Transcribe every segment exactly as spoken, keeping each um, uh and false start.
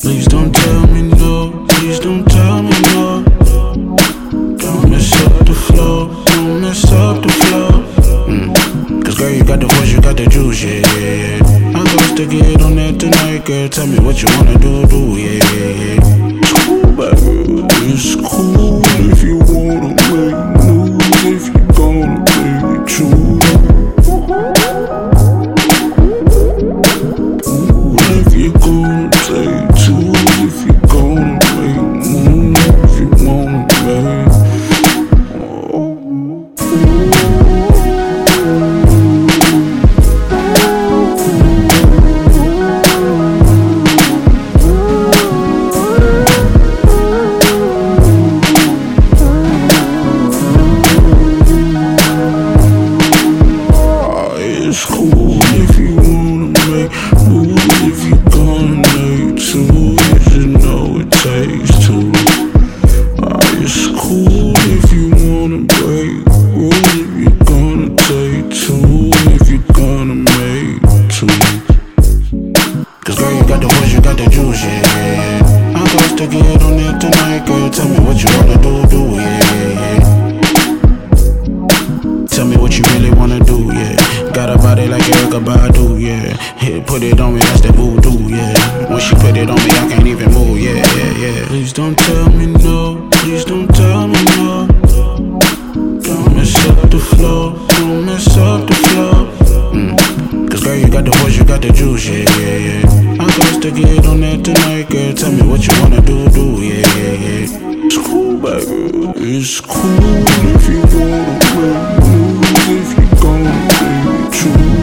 Please don't tell me no, please don't tell me no. Don't mess up the flow, don't mess up the flow. Mm. Cause girl, you got the voice, you got the juice, yeah, yeah, yeah. I got to get on that tonight, girl. Tell me what you wanna do, do, yeah, yeah, yeah. It's cool, baby, it's cool if you wanna make moves, if you gonna play it true. Ooh, if you gonna play it true, if you gonna make moves, if you wanna make. It's cool if you wanna make moves, if you gonna make two, you should know it takes two. Ah, it's cool if you wanna break rules, if you gonna take two, if you gonna make two. Cause girl, you got the voice, you got the juice, yeah, yeah, yeah. I got to get on it tonight, girl. Tell me what you wanna do, do, yeah, yeah, yeah. Tell me what you really wanna do, yeah. Got a body like Erykah Badu, yeah. Hit, put it on me, that's that voodoo, yeah. When she put it on me, I can't even move, yeah, yeah, yeah. Please don't tell me no, please don't tell me no. Don't mess up the flow, don't mess up the flow. Mm. Cause girl, you got the voice, you got the juice, yeah, yeah, yeah. I got to get on that tonight, girl. Tell me what you wanna do, do, yeah, yeah, yeah. It's cool, baby, it's cool if you wanna make moves, if you gonna play it true.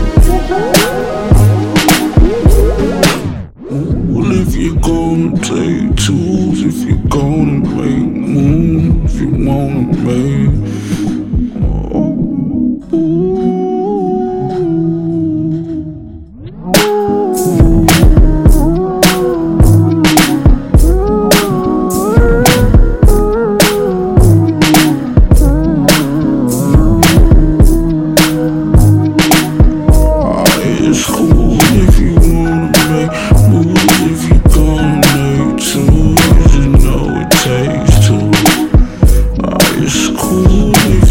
Ooh, if you gonna play twos, if you gonna make moves, if you wanna make. It's cool if you wanna make moves, if you gonna make two, you should know it takes two. Ah, it's cool if